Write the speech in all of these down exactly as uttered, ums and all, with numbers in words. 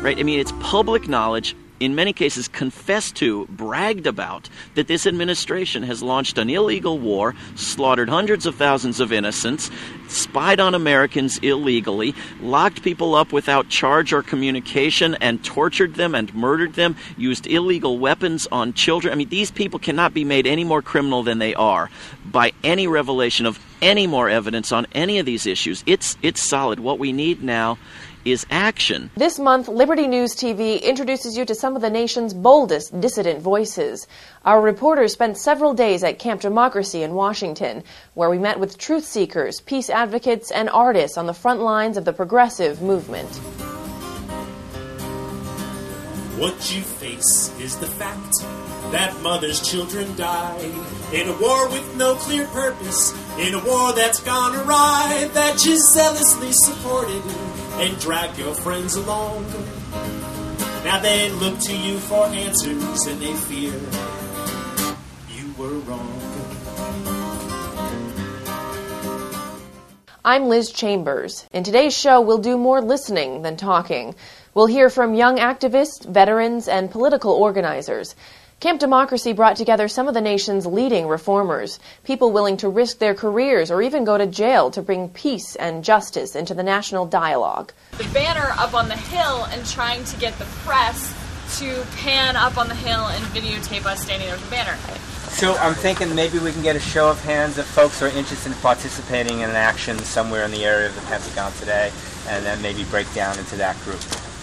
right? I mean, it's public knowledge, in many cases confessed to, bragged about, that this administration has launched an illegal war, slaughtered hundreds of thousands of innocents, spied on Americans illegally, locked people up without charge or communication, and tortured them and murdered them, used illegal weapons on children. I mean, these people cannot be made any more criminal than they are by any revelation of any more evidence on any of these issues. It's it's solid. What we need now is action. This month, Liberty News T V introduces you to some of the nation's boldest dissident voices. Our reporters spent several days at Camp Democracy in Washington, where we met with truth seekers, peace advocates, and artists on the front lines of the progressive movement. What you face is the fact that mother's children die in a war with no clear purpose, in a war that's gone awry, that you zealously supported and drag your friends along. Now they look to you for answers and they fear you were wrong. I'm Liz Chambers. In today's show, we'll do more listening than talking. We'll hear from young activists, veterans, and political organizers. Camp Democracy brought together some of the nation's leading reformers, people willing to risk their careers or even go to jail to bring peace and justice into the national dialogue. The banner up on the hill and trying to get the press to pan up on the hill and videotape us standing there with the banner. So I'm thinking maybe we can get a show of hands if folks are interested in participating in an action somewhere in the area of the Pentagon today, and then maybe break down into that group.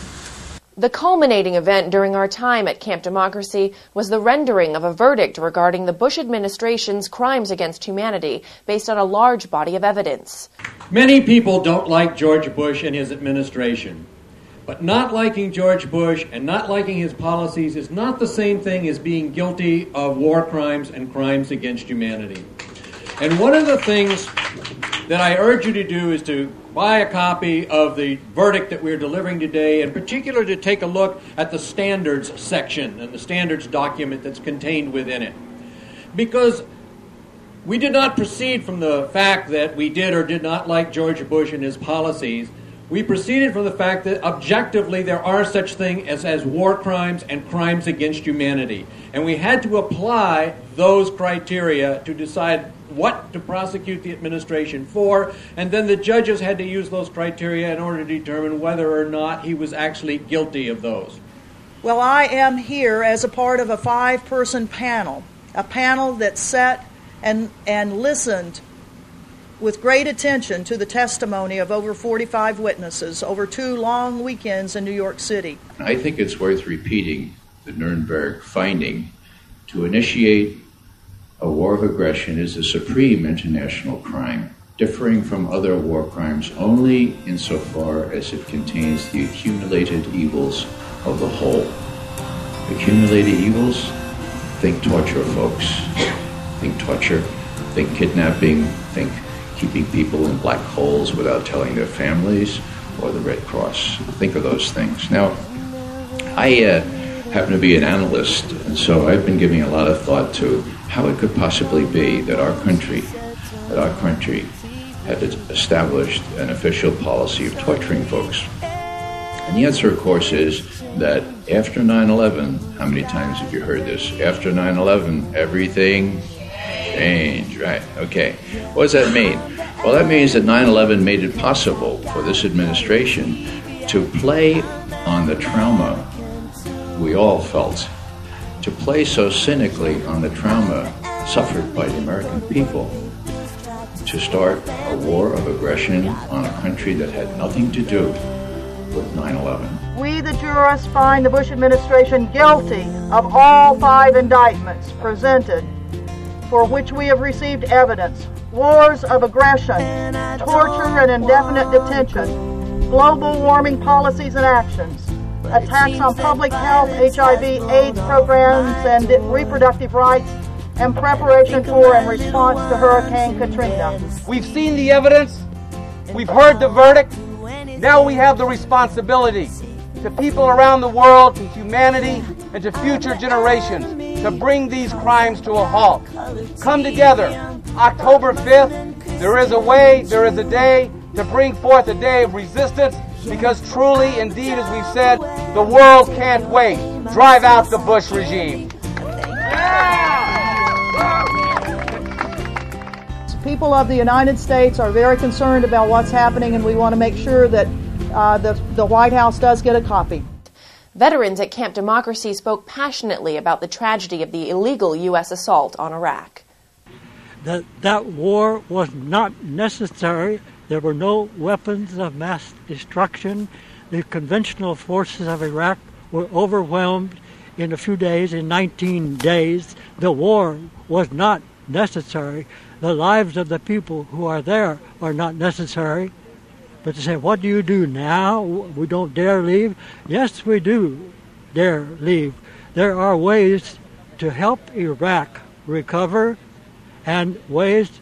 The culminating event during our time at Camp Democracy was the rendering of a verdict regarding the Bush administration's crimes against humanity based on a large body of evidence. Many people don't like George Bush and his administration. But not liking George Bush and not liking his policies is not the same thing as being guilty of war crimes and crimes against humanity. And one of the things that I urge you to do is to buy a copy of the verdict that we're delivering today, in particular to take a look at the standards section and the standards document that's contained within it. Because we did not proceed from the fact that we did or did not like George Bush and his policies. We proceeded from the fact that objectively there are such things as, as war crimes and crimes against humanity. And we had to apply those criteria to decide what to prosecute the administration for, and then the judges had to use those criteria in order to determine whether or not he was actually guilty of those. Well, I am here as a part of a five-person panel, a panel that sat and, and listened with great attention to the testimony of over forty-five witnesses over two long weekends in New York City. I think it's worth repeating the Nuremberg finding. To initiate a war of aggression is a supreme international crime, differing from other war crimes only insofar as it contains the accumulated evils of the whole. Accumulated evils? Think torture, folks. Think torture. Think kidnapping. Think keeping people in black holes without telling their families, or the Red Cross. Think of those things. Now, I uh, happen to be an analyst, and so I've been giving a lot of thought to how it could possibly be that our country, that our country had established an official policy of torturing folks. And the answer, of course, is that after nine eleven, how many times have you heard this? After nine eleven, everything changed, right? Okay. What does that mean? Well, that means that nine eleven made it possible for this administration to play on the trauma we all felt, to play so cynically on the trauma suffered by the American people, to start a war of aggression on a country that had nothing to do with nine eleven. We, the jurists, find the Bush administration guilty of all five indictments presented, for which we have received evidence: wars of aggression, torture and indefinite detention, global warming policies and actions, attacks on public health, H I V, AIDS programs, and reproductive rights, and preparation for and response to Hurricane Katrina. We've seen the evidence, we've heard the verdict, now we have the responsibility to people around the world, to humanity, and to future generations to bring these crimes to a halt. Come together, October fifth, there is a way, there is a day to bring forth a day of resistance Because truly, indeed, as we've said, the world can't wait. Drive out the Bush regime. People of the United States are very concerned about what's happening, and we want to make sure that uh, the, the White House does get a copy. Veterans at Camp Democracy spoke passionately about the tragedy of the illegal U S assault on Iraq. That that war was not necessary. There were no weapons of mass destruction. The conventional forces of Iraq were overwhelmed in a few days, in nineteen days. The war was not necessary. The lives of the people who are there are not necessary. But to say, what do you do now? We don't dare leave. Yes, we do dare leave. There are ways to help Iraq recover, and ways,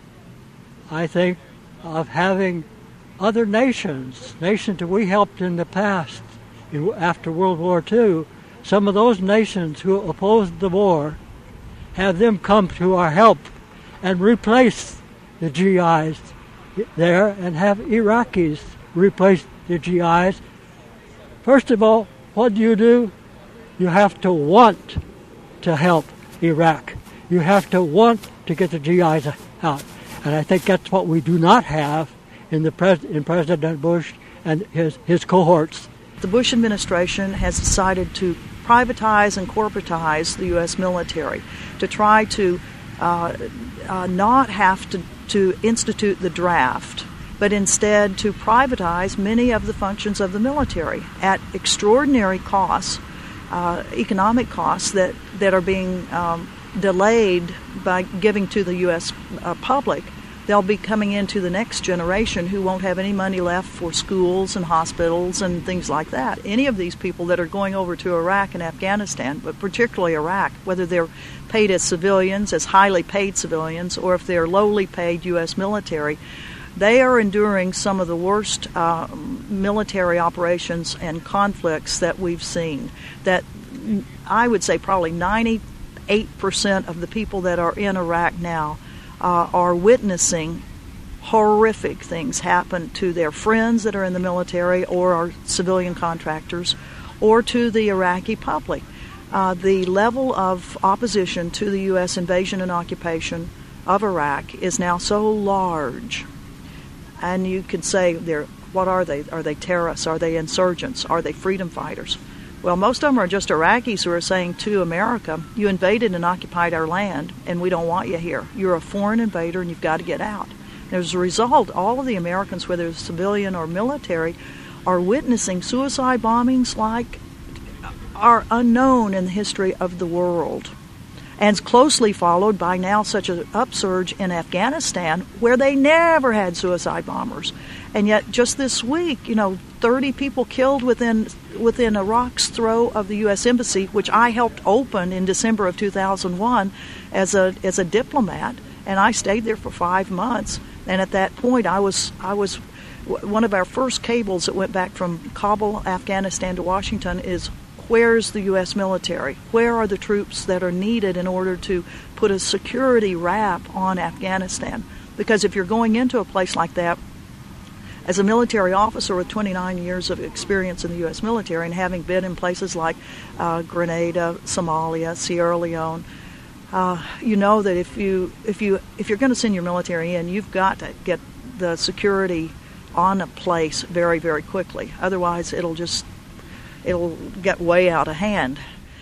I think, of having other nations, nations that we helped in the past, in, after World War Two, some of those nations who opposed the war, have them come to our help and replace the G Is there and have Iraqis replace the G Is. First of all, what do you do? You have to want to help Iraq. You have to want to get the G Is out. And I think that's what we do not have in the pres- in President Bush and his, his cohorts. The Bush administration has decided to privatize and corporatize the U S military, to try to uh, uh, not have to, to institute the draft, but instead to privatize many of the functions of the military at extraordinary costs, uh, economic costs that, that are being um, delayed by giving to the U S uh, public. They'll be coming into the next generation who won't have any money left for schools and hospitals and things like that. Any of these people that are going over to Iraq and Afghanistan, but particularly Iraq, whether they're paid as civilians, as highly paid civilians, or if they're lowly paid U S military, they are enduring some of the worst uh, military operations and conflicts that we've seen. That I would say probably ninety-eight percent of the people that are in Iraq now uh, are witnessing horrific things happen to their friends that are in the military or are civilian contractors, or to the Iraqi public. Uh, the level of opposition to the U S invasion and occupation of Iraq is now so large. And you could say, they're, what are they? Are they terrorists? Are they insurgents? Are they freedom fighters? Well, most of them are just Iraqis who are saying to America, you invaded and occupied our land, and we don't want you here. You're a foreign invader, and you've got to get out. And as a result, all of the Americans, whether it's civilian or military, are witnessing suicide bombings like are unknown in the history of the world. And closely followed by now such an upsurge in Afghanistan, where they never had suicide bombers. And yet just this week, you know, thirty people killed within within Iraq's throw of the U S Embassy, which I helped open in December of two thousand one as a as a diplomat, and I stayed there for five months. And at that point, I was I was one of our first cables that went back from Kabul, Afghanistan to Washington is, where's the U S military? Where are the troops that are needed in order to put a security wrap on Afghanistan? Because if you're going into a place like that, as a military officer with twenty-nine years of experience in the U S military and having been in places like uh, Grenada, Somalia, Sierra Leone, uh, you know that if you if you if you're going to send your military in, you've got to get the security on a place very, very quickly. Otherwise, it'll just it'll get way out of hand.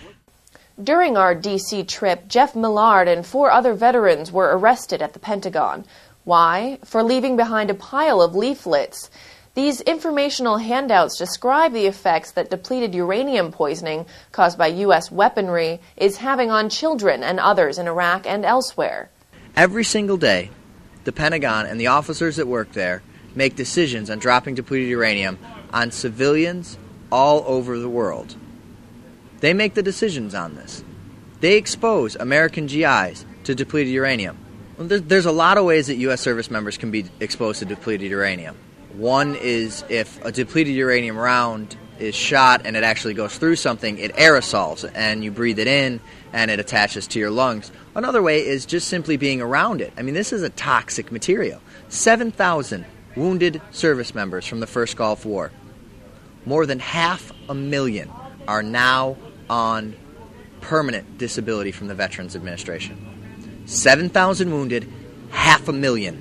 During our D C trip, Jeff Millard and four other veterans were arrested at the Pentagon. Why? For leaving behind a pile of leaflets. These informational handouts describe the effects that depleted uranium poisoning caused by U S weaponry is having on children and others in Iraq and elsewhere. Every single day, the Pentagon and the officers that work there make decisions on dropping depleted uranium on civilians all over the world. They make the decisions on this. They expose American G Is to depleted uranium. Well, there's a lot of ways that U S service members can be exposed to depleted uranium. One is if a depleted uranium round is shot and it actually goes through something, it aerosols and you breathe it in and it attaches to your lungs. Another way is just simply being around it. I mean, this is a toxic material. seven thousand wounded service members from the first Gulf War. more than half a million are now on permanent disability from the Veterans Administration. seven thousand wounded, half a million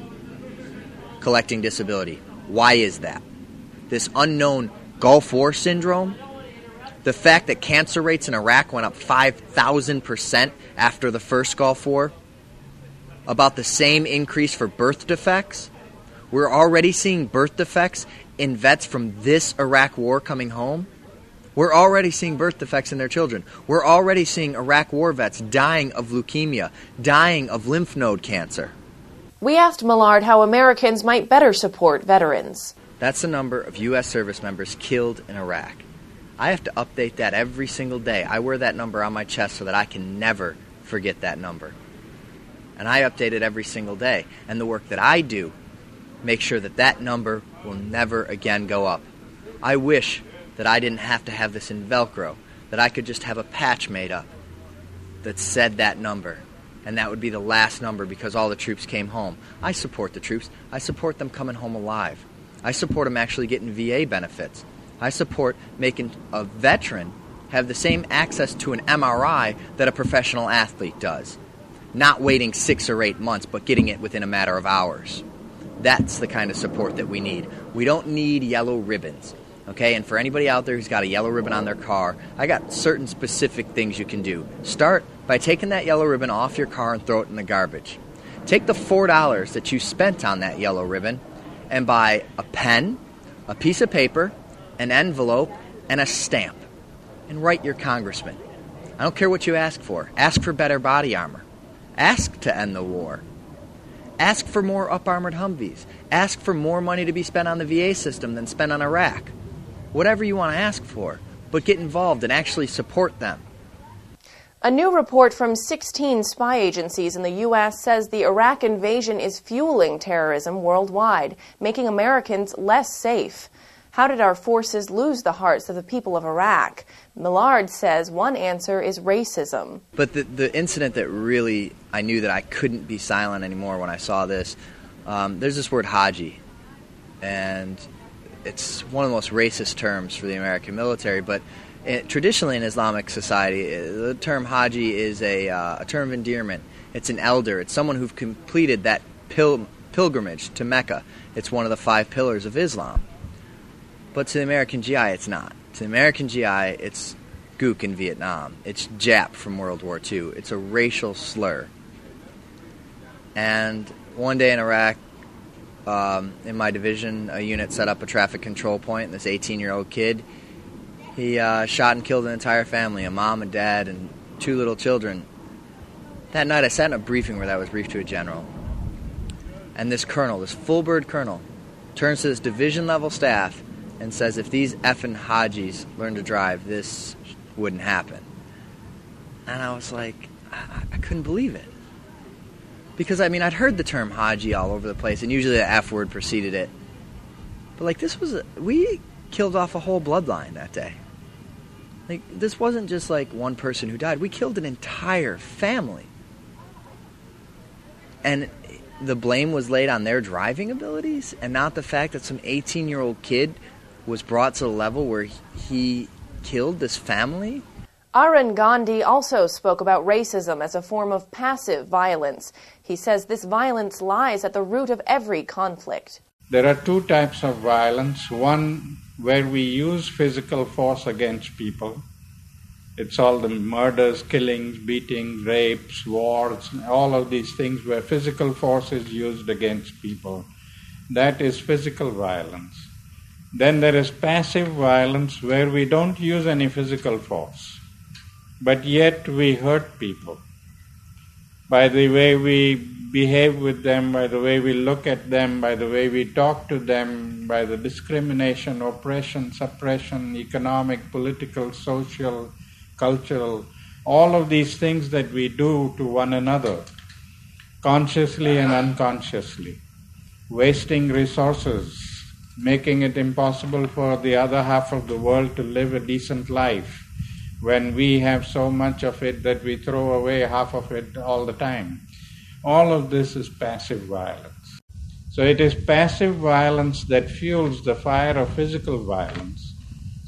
collecting disability. Why is that? This unknown Gulf War syndrome, the fact that cancer rates in Iraq went up five thousand percent after the first Gulf War, about the same increase for birth defects. We're already seeing birth defects in vets from this Iraq war coming home. We're already seeing birth defects in their children. We're already seeing Iraq war vets dying of leukemia, dying of lymph node cancer. We asked Millard how Americans might better support veterans. That's the number of U S service members killed in Iraq. I have to update that every single day. I wear that number on my chest so that I can never forget that number. And I update it every single day. And the work that I do makes sure that that number will never again go up. I wish that I didn't have to have this in Velcro, that I could just have a patch made up that said that number. And that would be the last number because all the troops came home. I support the troops. I support them coming home alive. I support them actually getting V A benefits. I support making a veteran have the same access to an M R I that a professional athlete does. Not waiting six or eight months, but getting it within a matter of hours. That's the kind of support that we need. We don't need yellow ribbons, okay? And for anybody out there who's got a yellow ribbon on their car, I got certain specific things you can do. Start by taking that yellow ribbon off your car and throw it in the garbage. Take the four dollars that you spent on that yellow ribbon and buy a pen, a piece of paper, an envelope, and a stamp. And write your congressman. I don't care what you ask for. Ask for better body armor. Ask to end the war. Ask for more up-armored Humvees. Ask for more money to be spent on the V A system than spent on Iraq. Whatever you want to ask for, but get involved and actually support them. A new report from sixteen spy agencies in the U S says the Iraq invasion is fueling terrorism worldwide, making Americans less safe. How did our forces lose the hearts of the people of Iraq? Millard says one answer is racism. But the, the incident that really, I knew that I couldn't be silent anymore when I saw this, um, there's this word Haji. And it's one of the most racist terms for the American military. But it, traditionally in Islamic society, the term Haji is a, uh, a term of endearment. It's an elder. It's someone who've completed that pil- pilgrimage to Mecca. It's one of the five pillars of Islam. But to the American G I, it's not. To the American G I, it's Gook in Vietnam. It's Jap from World War Two. It's a racial slur. And one day in Iraq, um, in my division, a unit set up a traffic control point, and this eighteen-year-old kid, he uh, shot and killed an entire family, a mom, a dad, and two little children. That night I sat in a briefing where that was briefed to a general. And this colonel, this full-bird colonel, turns to this division-level staff and says, if these effing Hajis learn to drive, this wouldn't happen. And I was like, I, I couldn't believe it. Because, I mean, I'd heard the term Haji all over the place, and usually the F word preceded it. But, like, this was, a, we killed off a whole bloodline that day. Like, this wasn't just, like, one person who died. We killed an entire family. And the blame was laid on their driving abilities, and not the fact that some eighteen-year-old kid was brought to the level where he killed this family? Arun Gandhi also spoke about racism as a form of passive violence. He says this violence lies at the root of every conflict. There are two types of violence. One where we use physical force against people. It's all the murders, killings, beatings, rapes, wars, all of these things where physical force is used against people. That is physical violence. Then there is passive violence where we don't use any physical force, but yet we hurt people by the way we behave with them, by the way we look at them, by the way we talk to them, by the discrimination, oppression, suppression, economic, political, social, cultural, all of these things that we do to one another, consciously and unconsciously, wasting resources, making it impossible for the other half of the world to live a decent life when we have so much of it that we throw away half of it all the time. All of this is passive violence. So it is passive violence that fuels the fire of physical violence.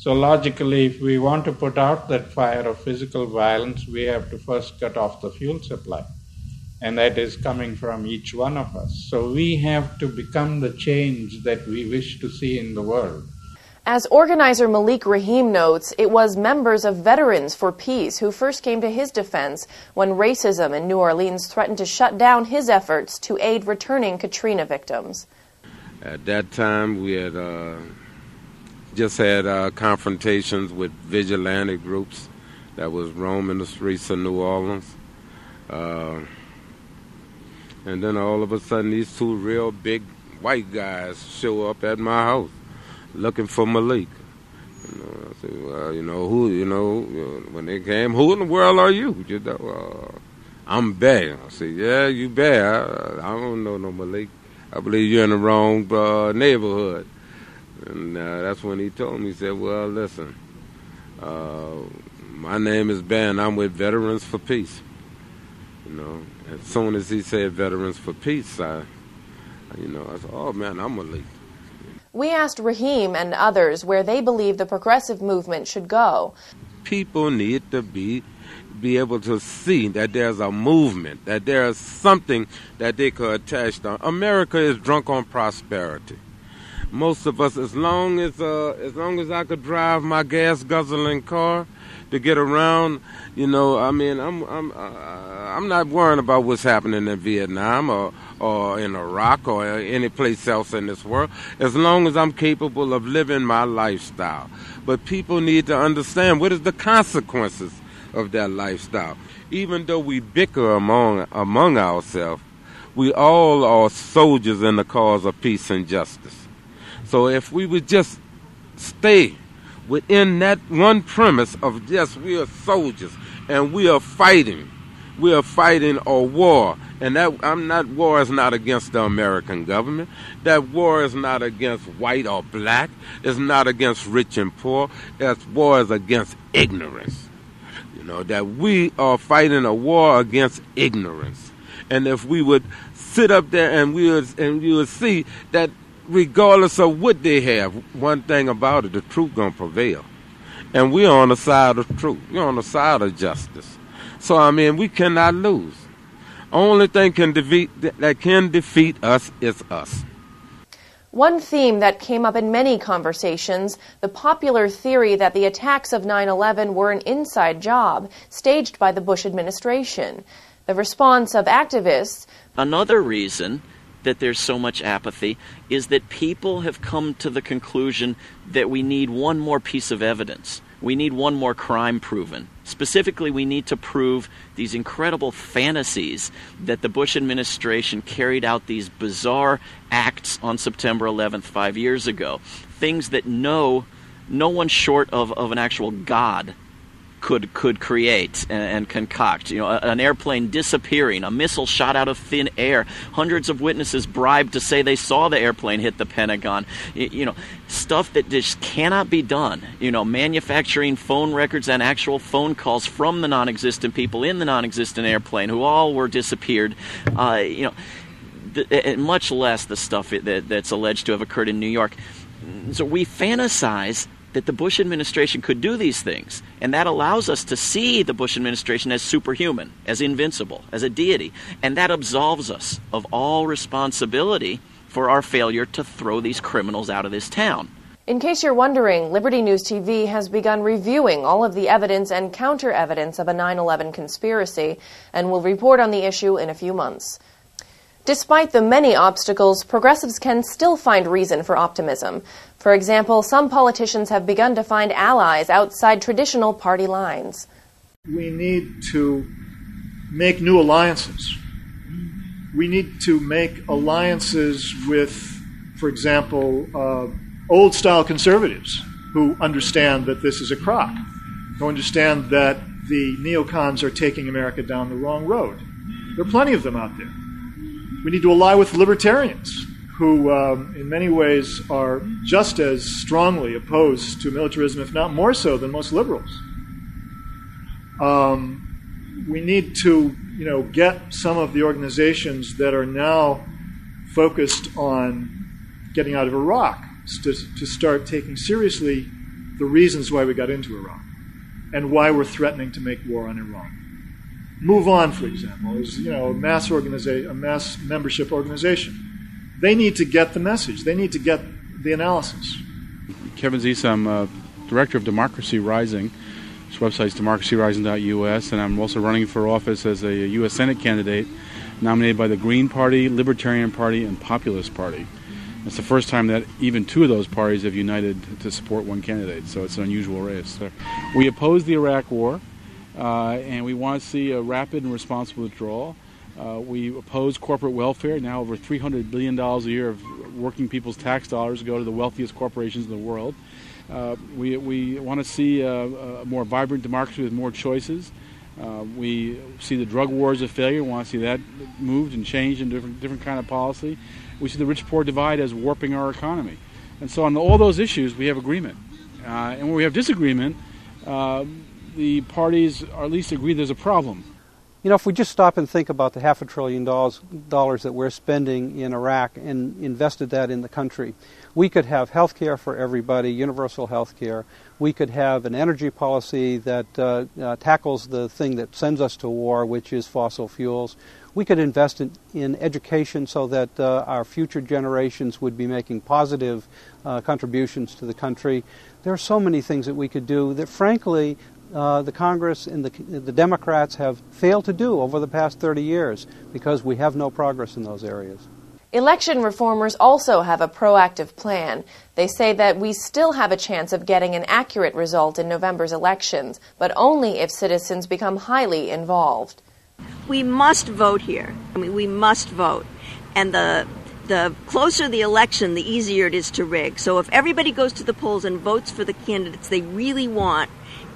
So logically, if we want to put out that fire of physical violence, we have to first cut off the fuel supply. And that is coming from each one of us. So we have to become the change that we wish to see in the world. As organizer Malik Rahim notes, it was members of Veterans for Peace who first came to his defense when racism in New Orleans threatened to shut down his efforts to aid returning Katrina victims. At that time, we had uh, just had uh, confrontations with vigilante groups that was roaming the streets of New Orleans. Uh, and then all of a sudden, these two real big white guys show up at my house looking for Malik. You know, I said, well, you know, who, you know, when they came, who in the world are you? You know, uh, I'm Bear. I said, yeah, you Bear. I, I don't know no Malik. I believe you're in the wrong uh, neighborhood. And uh, that's when he told me, he said, well, listen, uh, my name is Ben. I'm with Veterans for Peace. You know, as soon as he said Veterans for Peace, I, you know, I said, oh, man, I'm Malik. We asked Rahim and others where they believe the progressive movement should go. People need to be be able to see that there's a movement, that there's something that they could attach to. America is drunk on prosperity. Most of us, as long as uh, as long as I could drive my gas guzzling car to get around, you know, I mean, I'm I'm uh, I'm not worrying about what's happening in Vietnam or or in Iraq or any place else in this world, as long as I'm capable of living my lifestyle. But people need to understand what is the consequences of that lifestyle. Even though we bicker among among ourselves, we all are soldiers in the cause of peace and justice. So if we would just stay within that one premise of just we are soldiers and we are fighting, we are fighting a war, and that I'm not war is not against the American government. That war is not against white or black. It's not against rich and poor. That war is against ignorance. You know, that we are fighting a war against ignorance. And if we would sit up there and we would and we would see that regardless of what they have, one thing about it, the truth gonna prevail. And we're on the side of truth. We're on the side of justice. So I mean, we cannot lose. Only thing can defeat that can defeat us is us. One theme that came up in many conversations, the popular theory that the attacks of nine eleven were an inside job staged by the Bush administration. The response of activists. Another reason that there's so much apathy is that people have come to the conclusion that we need one more piece of evidence. We need one more crime proven. Specifically, we need to prove these incredible fantasies that the Bush administration carried out these bizarre acts on September eleventh five years ago. Things that no, no one short of, of an actual God could could create and, and concoct. You know, a, an airplane disappearing, a missile shot out of thin air, hundreds of witnesses bribed to say they saw the airplane hit the Pentagon. You, you know, stuff that just cannot be done. You know, manufacturing phone records and actual phone calls from the non-existent people in the non-existent airplane who all were disappeared. Uh, you know, th- much less the stuff that, that's alleged to have occurred in New York. So we fantasize that the Bush administration could do these things, and that allows us to see the Bush administration as superhuman, as invincible, as a deity, and that absolves us of all responsibility for our failure to throw these criminals out of this town. In case you're wondering, Liberty News T V has begun reviewing all of the evidence and counter-evidence of a nine eleven conspiracy, and will report on the issue in a few months. Despite the many obstacles, progressives can still find reason for optimism. For example, some politicians have begun to find allies outside traditional party lines. We need to make new alliances. We need to make alliances with, for example, uh, old-style conservatives who understand that this is a crock, who understand that the neocons are taking America down the wrong road. There are plenty of them out there. We need to ally with libertarians who, um, in many ways, are just as strongly opposed to militarism, if not more so, than most liberals. Um, we need to, you know, get some of the organizations that are now focused on getting out of Iraq to, to start taking seriously the reasons why we got into Iraq and why we're threatening to make war on Iran. Move On, for example, is, you know, a mass organiza- a mass membership organization. They need to get the message. They need to get the analysis. Kevin Zisa, I'm uh, director of Democracy Rising. This website is democracy rising dot U S, and I'm also running for office as a U S Senate candidate nominated by the Green Party, Libertarian Party, and Populist Party. It's the first time that even two of those parties have united to support one candidate, so it's an unusual race. So we oppose the Iraq War, uh, and we want to see a rapid and responsible withdrawal. Uh, we oppose corporate welfare. Now over three hundred billion dollars a year of working people's tax dollars go to the wealthiest corporations in the world. Uh, we we want to see a, a more vibrant democracy with more choices. Uh, we see the drug war as a failure. We want to see that moved and changed in different different kind of policy. We see the rich-poor divide as warping our economy. And so on all those issues, we have agreement. Uh, and where we have disagreement, uh, the parties are at least agree there's a problem. You know, if we just stop and think about the half a trillion dollars, dollars that we're spending in Iraq and invested that in the country, we could have health care for everybody, universal health care. We could have an energy policy that uh, uh, tackles the thing that sends us to war, which is fossil fuels. We could invest in, in education so that uh, our future generations would be making positive uh, contributions to the country. There are so many things that we could do that, frankly, uh, the Congress and the, the Democrats have failed to do over the past thirty years because we have no progress in those areas. Election reformers also have a proactive plan. They say that we still have a chance of getting an accurate result in November's elections, but only if citizens become highly involved. We must vote here. I mean, we must vote. And the the closer the election, the easier it is to rig. So if everybody goes to the polls and votes for the candidates they really want,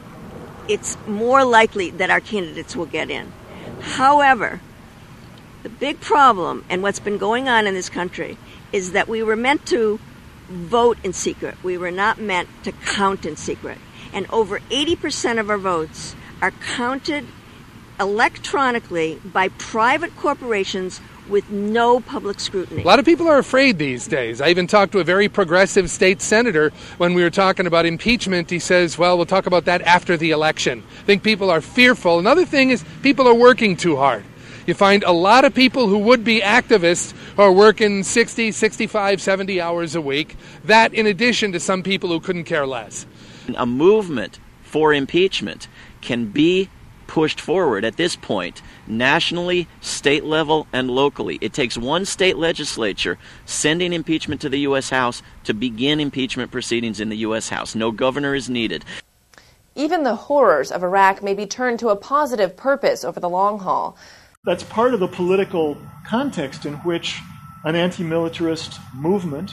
it's more likely that our candidates will get in. However, the big problem, and what's been going on in this country, is that we were meant to vote in secret. We were not meant to count in secret. And over eighty percent of our votes are counted electronically by private corporations with no public scrutiny. A lot of people are afraid these days. I even talked to a very progressive state senator when we were talking about impeachment. He says, well, we'll talk about that after the election. I think people are fearful. Another thing is people are working too hard. You find a lot of people who would be activists who are working sixty, sixty-five, seventy hours a week. That in addition to some people who couldn't care less. A movement for impeachment can be pushed forward at this point, nationally, state level, and locally. It takes one state legislature sending impeachment to the U S House to begin impeachment proceedings in the U S House. No governor is needed. Even the horrors of Iraq may be turned to a positive purpose over the long haul. That's part of the political context in which an anti-militarist movement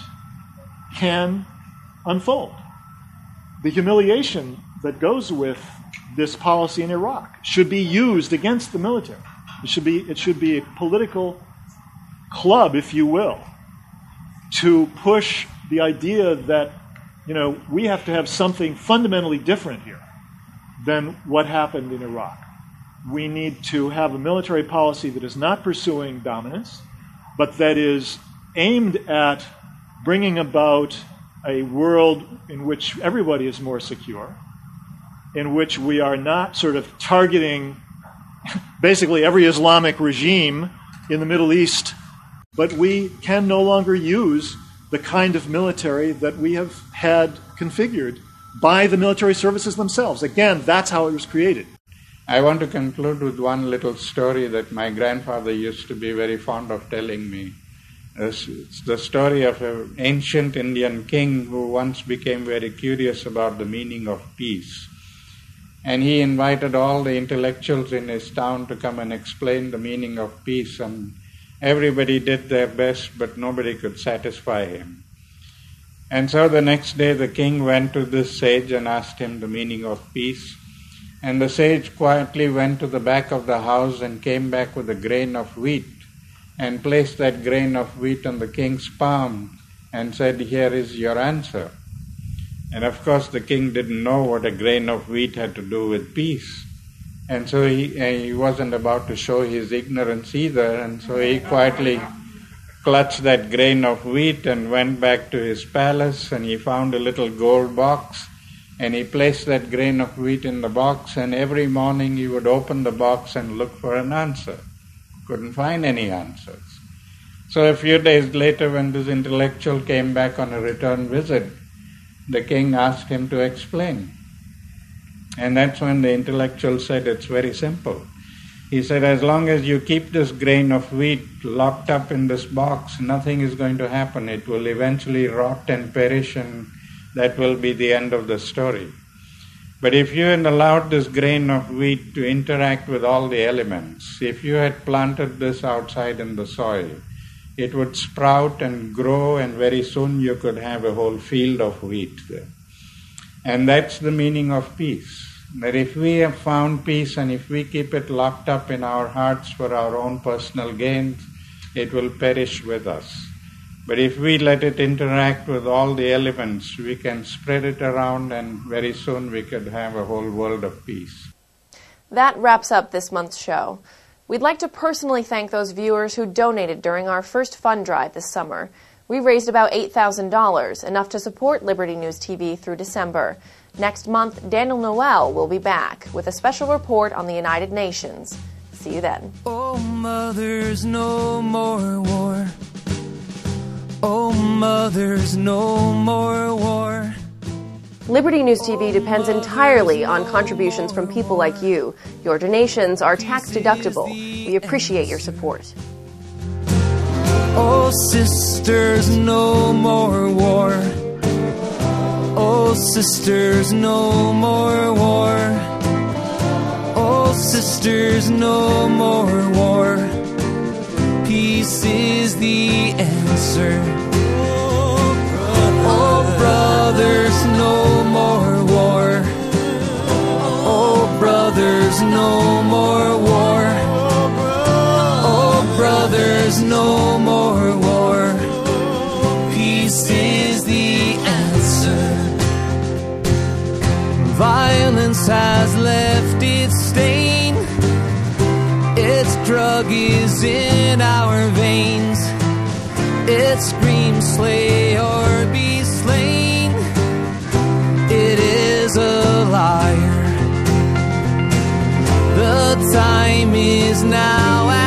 can unfold. The humiliation that goes with this policy in Iraq should be used against the military. It should be, it should be a political club, if you will, to push the idea that, you know, we have to have something fundamentally different here than what happened in Iraq. We need to have a military policy that is not pursuing dominance, but that is aimed at bringing about a world in which everybody is more secure, in which we are not sort of targeting basically every Islamic regime in the Middle East, but we can no longer use the kind of military that we have had configured by the military services themselves. Again, that's how it was created. I want to conclude with one little story that my grandfather used to be very fond of telling me. It's the story of an ancient Indian king who once became very curious about the meaning of peace. And he invited all the intellectuals in his town to come and explain the meaning of peace. And everybody did their best, but nobody could satisfy him. And so the next day the king went to this sage and asked him the meaning of peace. And the sage quietly went to the back of the house and came back with a grain of wheat and placed that grain of wheat on the king's palm and said, "Here is your answer." And of course the king didn't know what a grain of wheat had to do with peace. And so he, he wasn't about to show his ignorance either, and so he quietly clutched that grain of wheat and went back to his palace, and he found a little gold box And he placed that grain of wheat in the box, and every morning he would open the box and look for an answer. Couldn't find any answers. So a few days later, when this intellectual came back on a return visit, the king asked him to explain. And that's when the intellectual said, it's very simple. He said, as long as you keep this grain of wheat locked up in this box, nothing is going to happen. It will eventually rot and perish, and that will be the end of the story. But if you had allowed this grain of wheat to interact with all the elements, if you had planted this outside in the soil, it would sprout and grow, and very soon you could have a whole field of wheat there. And that's the meaning of peace. That if we have found peace and if we keep it locked up in our hearts for our own personal gains, it will perish with us. But if we let it interact with all the elements, we can spread it around, and very soon we could have a whole world of peace. That wraps up this month's show. We'd like to personally thank those viewers who donated during our first fund drive this summer. We raised about eight thousand dollars, enough to support Liberty News T V through December. Next month, Daniel Noel will be back with a special report on the United Nations. See you then. Oh, mothers, no more war. Oh, mothers, no more war. Liberty News T V depends entirely on contributions from people like you. Your donations are tax-deductible. We appreciate your support. Oh, sisters, no more war. Oh, sisters, no more war. Oh, sisters, no more war. Peace is the answer. Oh, brothers, no more war. Oh, brothers, no more war. Oh, brothers, no more war. Peace is the answer. Violence has left its stain. Its drug is in our veins. It screams, slay or be slain. It is a liar. The time is now.